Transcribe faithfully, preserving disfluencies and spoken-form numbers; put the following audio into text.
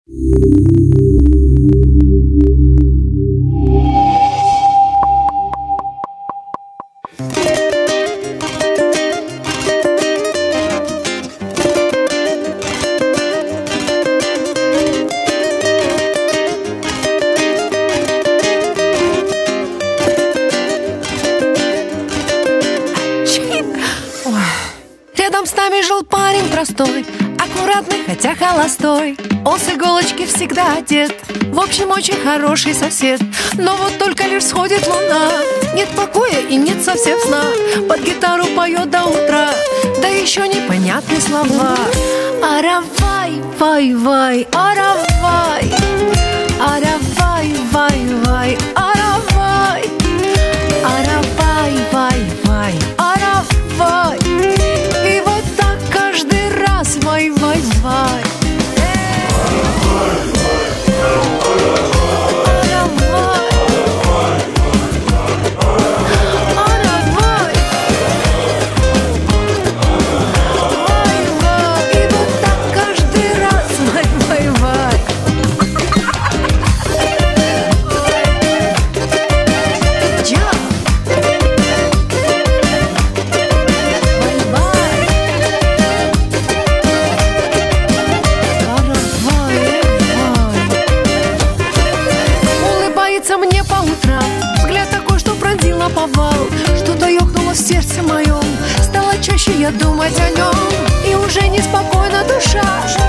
Рядом с нами жил парень простой, аккуратный, хотя холостой. Он с иголочки всегда одет, в общем, очень хороший сосед. Но вот только лишь сходит луна, нет покоя и нет совсем сна. Под гитару поет до утра, да еще непонятные слова. Аравай, вай, вай, аравай, аравай, вай, вай, аравай, аравай, вай, вай, аравай. И вот так каждый раз, вай, вай, вай. Мне по утрам взгляд такой, что пронзил наповал. Что-то ёкнуло в сердце моем, стало чаще я думать о нем, и уже неспокойна душа.